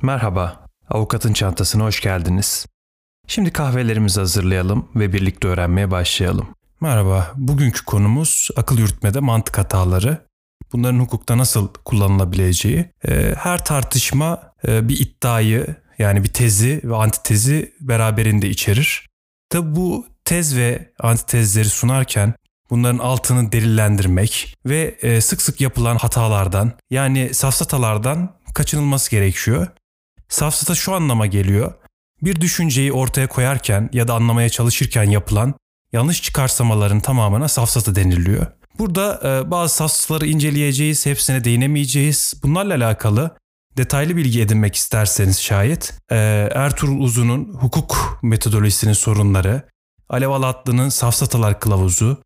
Merhaba, Avukatın Çantası'na hoş geldiniz. Şimdi kahvelerimizi hazırlayalım ve birlikte öğrenmeye başlayalım. Merhaba, bugünkü konumuz akıl yürütmede mantık hataları. Bunların hukukta nasıl kullanılabileceği. Her tartışma bir iddiayı, yani bir tezi ve antitezi beraberinde içerir. Tabi bu tez ve antitezleri sunarken bunların altını delillendirmek ve sık sık yapılan hatalardan, yani safsatalardan kaçınılması gerekiyor. Safsata şu anlama geliyor: bir düşünceyi ortaya koyarken ya da anlamaya çalışırken yapılan yanlış çıkarsamaların tamamına safsata deniliyor. Burada bazı safsataları inceleyeceğiz, hepsine değinemeyeceğiz. Bunlarla alakalı detaylı bilgi edinmek isterseniz şayet Ertuğrul Uzun'un hukuk metodolojisinin sorunları, Alev Alatlı'nın safsatalar kılavuzu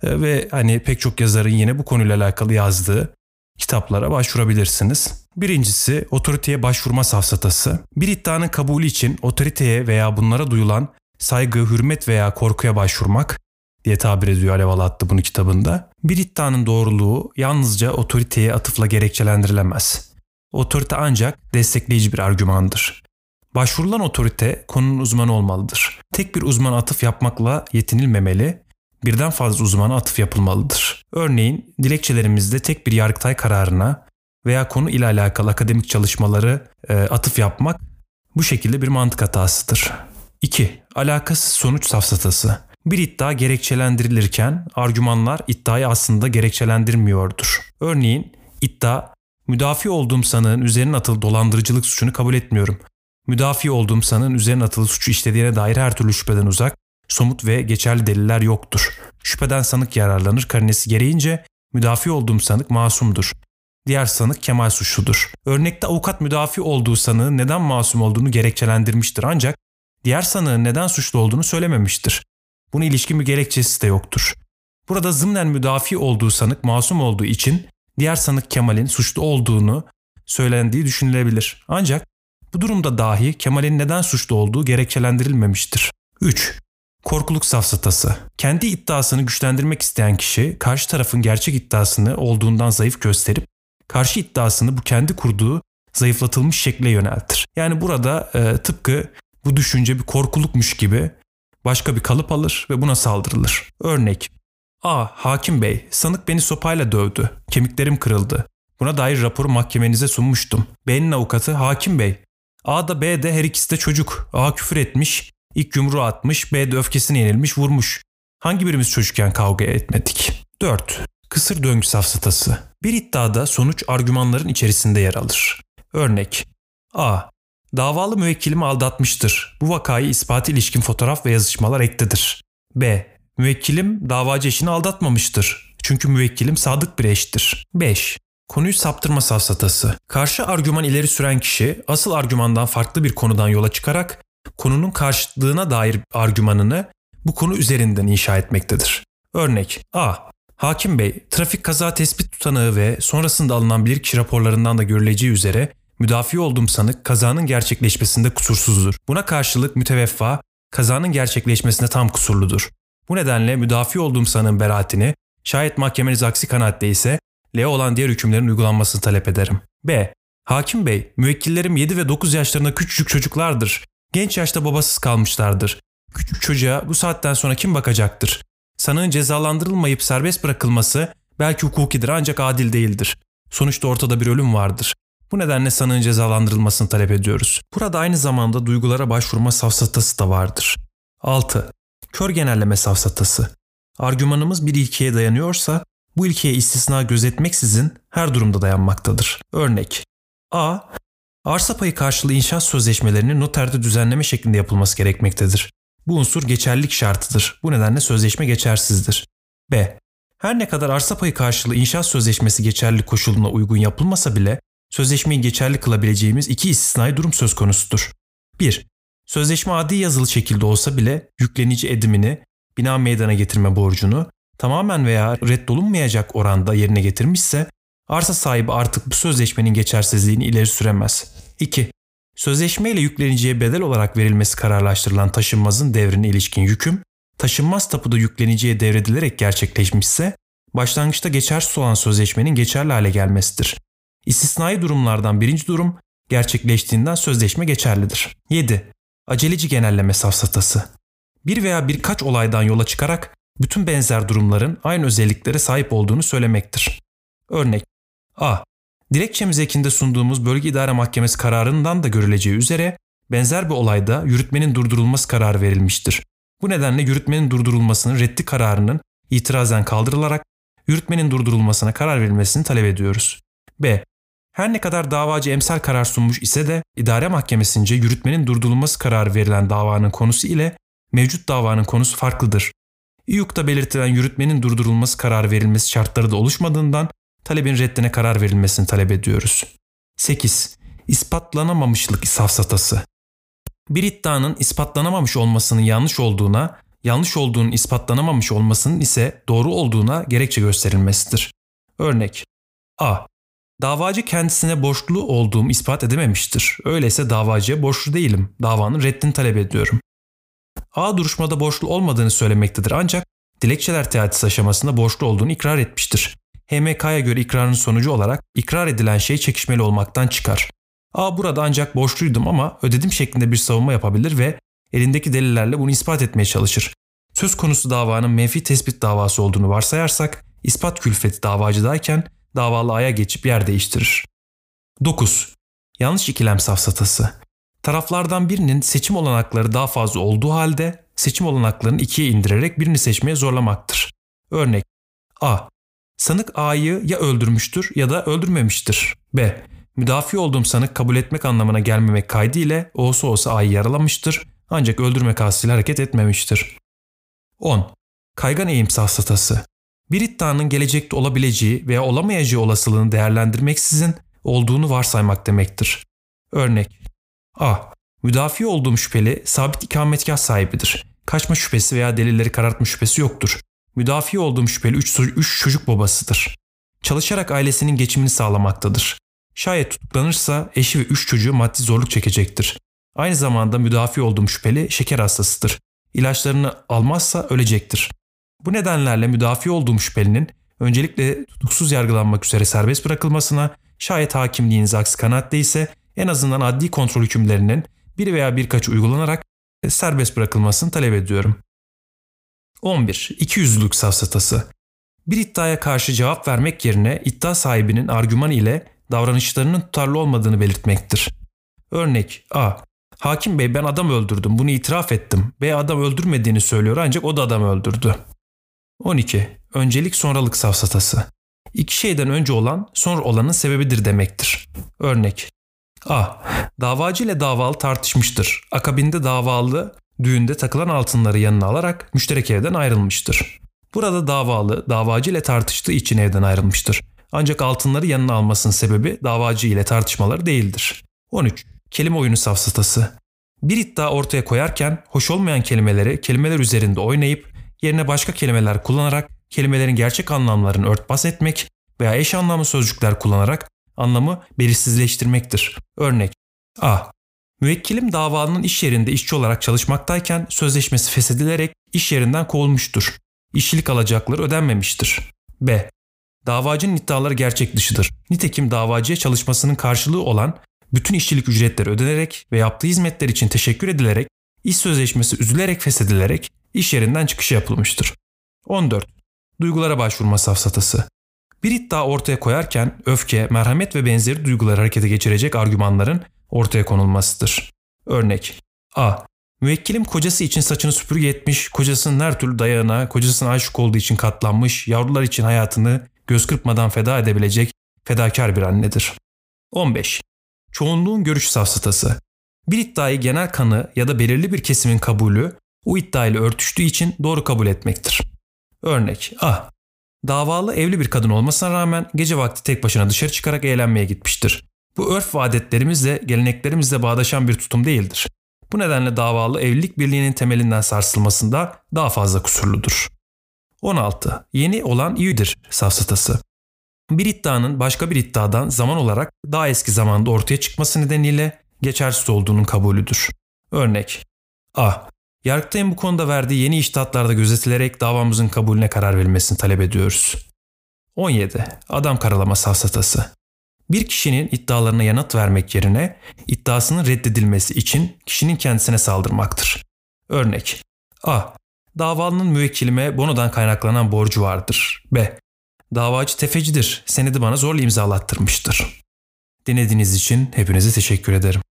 ve pek çok yazarın yine bu konuyla alakalı yazdığı kitaplara başvurabilirsiniz. Birincisi, otoriteye başvurma safsatası. Bir iddianın kabulü için otoriteye veya bunlara duyulan saygı, hürmet veya korkuya başvurmak diye tabir ediyor Alev Alatlı bunu kitabında. Bir iddianın doğruluğu yalnızca otoriteye atıfla gerekçelendirilemez. Otorite ancak destekleyici bir argümandır. Başvurulan otorite konunun uzmanı olmalıdır. Tek bir uzmana atıf yapmakla yetinilmemeli, birden fazla uzmana atıf yapılmalıdır. Örneğin dilekçelerimizde tek bir yargıtay kararına veya konu ile alakalı akademik çalışmaları atıf yapmak bu şekilde bir mantık hatasıdır. 2. Alakasız sonuç safsatası. Bir iddia gerekçelendirilirken argümanlar iddiayı aslında gerekçelendirmiyordur. Örneğin iddia, müdafi olduğum sanığın üzerine atılı dolandırıcılık suçunu kabul etmiyorum. Müdafi olduğum sanığın üzerine atılı suçu işlediğine dair her türlü şüpheden uzak, somut ve geçerli deliller yoktur. Şüpheden sanık yararlanır karinesi gereğince müdafi olduğum sanık masumdur. Diğer sanık kemal suçludur. Örnekte avukat müdafi olduğu sanığın neden masum olduğunu gerekçelendirmiştir ancak diğer sanığın neden suçlu olduğunu söylememiştir. Buna ilişkin bir gerekçesi de yoktur. Burada zımnen müdafi olduğu sanık masum olduğu için diğer sanık Kemal'in suçlu olduğunu söylendiği düşünülebilir. Ancak bu durumda dahi Kemal'in neden suçlu olduğu gerekçelendirilmemiştir. 3. Korkuluk safsatası. Kendi iddiasını güçlendirmek isteyen kişi karşı tarafın gerçek iddiasını olduğundan zayıf gösterip karşı iddiasını bu kendi kurduğu zayıflatılmış şekle yöneltir. Yani burada tıpkı bu düşünce bir korkulukmuş gibi başka bir kalıp alır ve buna saldırılır. Örnek: A. Hakim Bey, sanık beni sopayla dövdü. Kemiklerim kırıldı. Buna dair raporu mahkemenize sunmuştum. B'nin avukatı: Hakim Bey, A da B de her ikisi de çocuk. A küfür etmiş, ilk yumruğu atmış, B de öfkesine yenilmiş, vurmuş. Hangi birimiz çocukken kavga etmedik? 4. Kısır döngü safsatası. Bir iddiada sonuç argümanların içerisinde yer alır. Örnek: A. Davalı müvekkilimi aldatmıştır. Bu vakayı ispatı ilişkin fotoğraf ve yazışmalar ektedir. B. Müvekkilim davacı eşini aldatmamıştır. Çünkü müvekkilim sadık bir eştir. 5. Konuyu saptırma safsatası. Karşı argüman ileri süren kişi asıl argümandan farklı bir konudan yola çıkarak konunun karşıtlığına dair argümanını bu konu üzerinden inşa etmektedir. Örnek: A. Hakim Bey, trafik kaza tespit tutanağı ve sonrasında alınan bilirkişi raporlarından da görüleceği üzere müdafi olduğum sanık kazanın gerçekleşmesinde kusursuzdur. Buna karşılık müteveffa kazanın gerçekleşmesinde tam kusurludur. Bu nedenle müdafi olduğum sanığın beraatini, şayet mahkemeniz aksi kanaatte ise lehine olan diğer hükümlerin uygulanmasını talep ederim. B. Hakim Bey, müvekkillerim 7 ve 9 yaşlarında küçücük çocuklardır. Genç yaşta babasız kalmışlardır. Küçük çocuğa bu saatten sonra kim bakacaktır? Sanığın cezalandırılmayıp serbest bırakılması belki hukukidir ancak adil değildir. Sonuçta ortada bir ölüm vardır. Bu nedenle sanığın cezalandırılmasını talep ediyoruz. Burada aynı zamanda duygulara başvurma safsatası da vardır. 6. Kör genelleme safsatası. Argümanımız bir ilkeye dayanıyorsa bu ilkeye istisna gözetmeksizin her durumda dayanmaktadır. Örnek: A. Arsa payı karşılığı inşaat sözleşmelerinin noterde düzenleme şeklinde yapılması gerekmektedir. Bu unsur geçerlilik şartıdır. Bu nedenle sözleşme geçersizdir. B. Her ne kadar arsa payı karşılığı inşaat sözleşmesi geçerlilik koşuluna uygun yapılmasa bile sözleşmeyi geçerli kılabileceğimiz iki istisnai durum söz konusudur. 1. Sözleşme adi yazılı şekilde olsa bile yüklenici edimini, bina meydana getirme borcunu tamamen veya reddolunmayacak oranda yerine getirmişse arsa sahibi artık bu sözleşmenin geçersizliğini ileri süremez. 2. Sözleşme ile yükleniciye bedel olarak verilmesi kararlaştırılan taşınmazın devrine ilişkin yüküm, taşınmaz tapuda yükleniciye devredilerek gerçekleşmişse, başlangıçta geçersiz olan sözleşmenin geçerli hale gelmesidir. İstisnai durumlardan birinci durum, gerçekleştiğinden sözleşme geçerlidir. 7. Aceleci genelleme safsatası. Bir veya birkaç olaydan yola çıkarak bütün benzer durumların aynı özelliklere sahip olduğunu söylemektir. Örnek: A. Dilekçemiz ekinde sunduğumuz Bölge İdare Mahkemesi kararından da görüleceği üzere benzer bir olayda yürütmenin durdurulması kararı verilmiştir. Bu nedenle yürütmenin durdurulmasının reddi kararının itirazen kaldırılarak yürütmenin durdurulmasına karar verilmesini talep ediyoruz. B. Her ne kadar davacı emsal karar sunmuş ise de idare mahkemesince yürütmenin durdurulması kararı verilen davanın konusu ile mevcut davanın konusu farklıdır. İYUK'ta belirtilen yürütmenin durdurulması kararı verilmesi şartları da oluşmadığından talebin reddine karar verilmesini talep ediyoruz. 8. İspatlanamamışlık safsatası. Bir iddianın ispatlanamamış olmasının yanlış olduğuna, yanlış olduğunun ispatlanamamış olmasının ise doğru olduğuna gerekçe gösterilmesidir. Örnek: A. Davacı kendisine borçlu olduğum ispat edememiştir. Öyleyse davacıya borçlu değilim. Davanın reddini talep ediyorum. A. Duruşmada borçlu olmadığını söylemektedir ancak dilekçeler teatisi aşamasında borçlu olduğunu ikrar etmiştir. HMK'ya göre ikrarın sonucu olarak ikrar edilen şey çekişmeli olmaktan çıkar. A. Burada ancak borçluydum ama ödedim şeklinde bir savunma yapabilir ve elindeki delillerle bunu ispat etmeye çalışır. Söz konusu davanın menfi tespit davası olduğunu varsayarsak ispat külfeti davacıdayken davalı A'ya geçip yer değiştirir. 9. Yanlış ikilem safsatası. Taraflardan birinin seçim olanakları daha fazla olduğu halde seçim olanaklarını 2'ye indirerek birini seçmeye zorlamaktır. Örnek: A. Sanık A'yı ya öldürmüştür ya da öldürmemiştir. B. Müdafi olduğum sanık kabul etmek anlamına gelmemek kaydıyla olsa A'yı yaralamıştır ancak öldürme kastıyla hareket etmemiştir. 10. Kaygan eğim safsatası. Bir iddianın gelecekte olabileceği veya olamayacağı olasılığını değerlendirmeksizin olduğunu varsaymak demektir. Örnek: A. Müdafi olduğum şüpheli sabit ikametgah sahibidir. Kaçma şüphesi veya delilleri karartma şüphesi yoktur. Müdafi olduğum şüpheli 3 çocuk babasıdır. Çalışarak ailesinin geçimini sağlamaktadır. Şayet tutuklanırsa eşi ve 3 çocuğu maddi zorluk çekecektir. Aynı zamanda müdafi olduğum şüpheli şeker hastasıdır. İlaçlarını almazsa ölecektir. Bu nedenlerle müdafi olduğum şüphelinin öncelikle tutuksuz yargılanmak üzere serbest bırakılmasına, şayet hakimliğiniz aksi kanaatte ise en azından adli kontrol hükümlerinin bir veya birkaçı uygulanarak serbest bırakılmasını talep ediyorum. 11. İkiyüzlülük safsatası. Bir iddiaya karşı cevap vermek yerine iddia sahibinin argüman ile davranışlarının tutarlı olmadığını belirtmektir. Örnek: A. Hakim bey ben adam öldürdüm, bunu itiraf ettim. B. Adam öldürmediğini söylüyor ancak o da adam öldürdü. 12. Öncelik sonralık safsatası. İki şeyden önce olan sonra olanın sebebidir demektir. Örnek: A. Davacı ile davalı tartışmıştır. Akabinde davalı düğünde takılan altınları yanına alarak müşterek evden ayrılmıştır. Burada davalı davacı ile tartıştığı için evden ayrılmıştır. Ancak altınları yanına almasının sebebi davacı ile tartışmaları değildir. 13. Kelime oyunu safsatası. Bir iddia ortaya koyarken hoş olmayan kelimeleri kelimeler üzerinde oynayıp yerine başka kelimeler kullanarak kelimelerin gerçek anlamlarını örtbas etmek veya eş anlamlı sözcükler kullanarak anlamı belirsizleştirmektir. Örnek: A. Müvekkilim davalının iş yerinde işçi olarak çalışmaktayken sözleşmesi feshedilerek iş yerinden kovulmuştur. İşçilik alacakları ödenmemiştir. B. Davacının iddiaları gerçek dışıdır. Nitekim davacıya çalışmasının karşılığı olan bütün işçilik ücretleri ödenerek ve yaptığı hizmetler için teşekkür edilerek iş sözleşmesi üzülerek feshedilerek iş yerinden çıkışı yapılmıştır. 14. Duygulara başvurma safsatası. Bir iddia ortaya koyarken öfke, merhamet ve benzeri duyguları harekete geçirecek argümanların ortaya konulmasıdır. Örnek: A. Müvekkilim kocası için saçını süpürge etmiş, kocasının her türlü dayağına, kocasına aşık olduğu için katlanmış, yavrular için hayatını göz kırpmadan feda edebilecek fedakar bir annedir. 15. Çoğunluğun görüş safsatası. Bir iddiayı genel kanı ya da belirli bir kesimin kabulü o iddiayla örtüştüğü için doğru kabul etmektir. Örnek: A. Davalı evli bir kadın olmasına rağmen gece vakti tek başına dışarı çıkarak eğlenmeye gitmiştir. Bu örf ve adetlerimizle, geleneklerimizle bağdaşan bir tutum değildir. Bu nedenle davalı evlilik birliğinin temelinden sarsılmasında daha fazla kusurludur. 16. Yeni olan iyidir safsatası. Bir iddianın başka bir iddiadan zaman olarak daha eski zamanda ortaya çıkması nedeniyle geçersiz olduğunun kabulüdür. Örnek: A. Yargıtay'ın bu konuda verdiği yeni içtihatlarda gözetilerek davamızın kabulüne karar verilmesini talep ediyoruz. 17. Adam karalama safsatası. Bir kişinin iddialarına yanıt vermek yerine iddiasının reddedilmesi için kişinin kendisine saldırmaktır. Örnek: A. Davalının müvekkilime bonodan kaynaklanan borcu vardır. B. Davacı tefecidir. Senedi bana zorla imzalattırmıştır. Dinlediğiniz için hepinize teşekkür ederim.